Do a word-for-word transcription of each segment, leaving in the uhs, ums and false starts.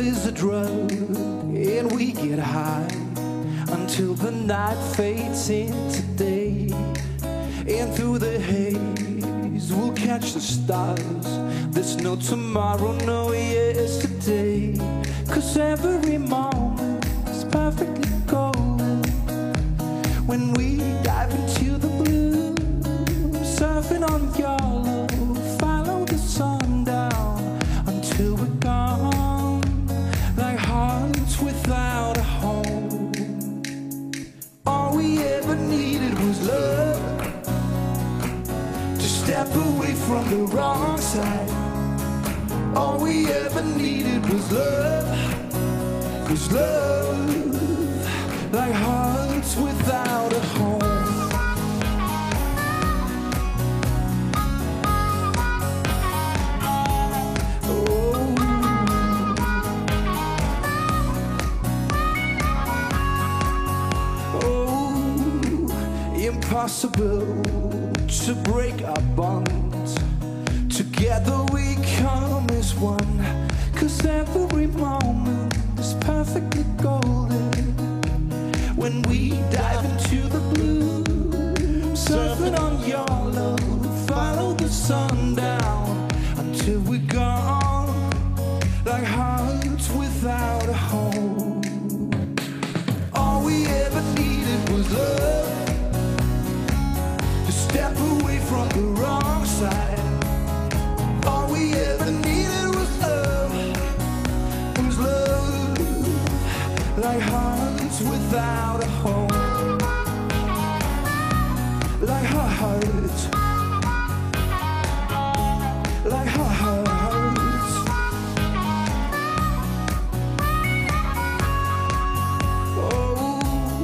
is a drug, and we get high until the night fades into day. And through the haze we'll catch the stars. There's no tomorrow, no yesterday, 'cause every moment is perfectly golden when we dive into the blue, surfing on your love. Follow the sun down until we're gone, like hearts without a home. All we ever needed was love, to step away from the wrong side. All we ever needed was love, 'cause love, like hearts without a home. Oh, oh, impossible to break our bonds. Together we come as one, 'cause every moment is perfectly golden when we dive into the blue, surfing on your love. Follow the sun down until we're gone, like hearts without a home. All we ever needed was love, to step away from the wrong side. All we ever needed was love, was love, like hearts without a home, like hearts, like hearts. Oh,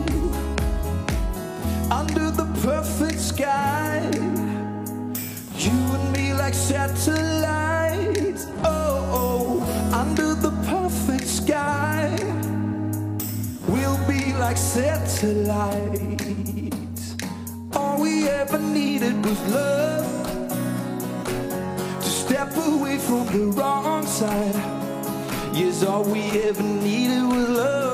under the perfect sky, you and me like satellites. Oh, oh, under the perfect sky, we'll be like satellites. All we ever needed was love, to step away from the wrong side. Yes, all we ever needed was love.